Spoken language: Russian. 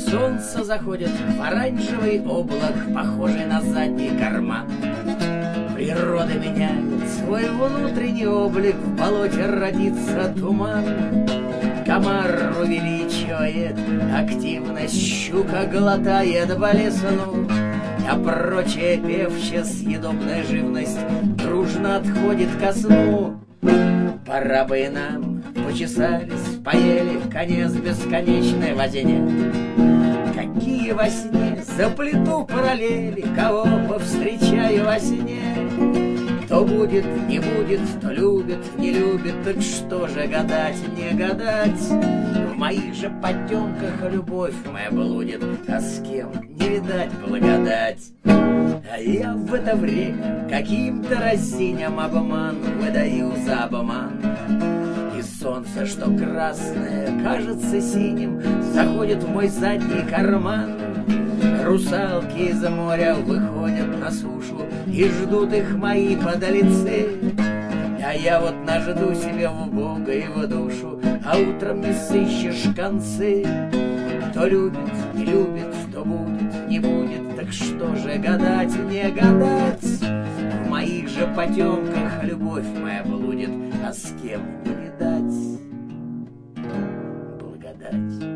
Солнце заходит в оранжевый облак, похожий на задний карман. Природа меняет свой внутренний облик, в болоте родится туман. Комар увеличивает активность, щука глотает болесну, а прочая певчая съедобная живность дружно отходит ко сну. Пора бы и нам почесались, поели конец бесконечной возне. Какие во сне заплету параллели, кого повстречаю во сне. То будет, не будет, то любит, не любит, так что же гадать, не гадать. В моих же потемках любовь моя блудит, а с кем не видать благодать. А я в это время каким-то разиням обман выдаю за обман. И солнце, что красное, кажется синим, заходит в мой задний карман. Русалки из моря выходят на сушу, и ждут их мои подолицы. А я вот нажду себе в Бога и в душу, а утром не сыщешь концы. То любит, не любит, то будет, не будет, так что же гадать, не гадать. В моих же потемках любовь моя блудит, а с кем не видать благодать.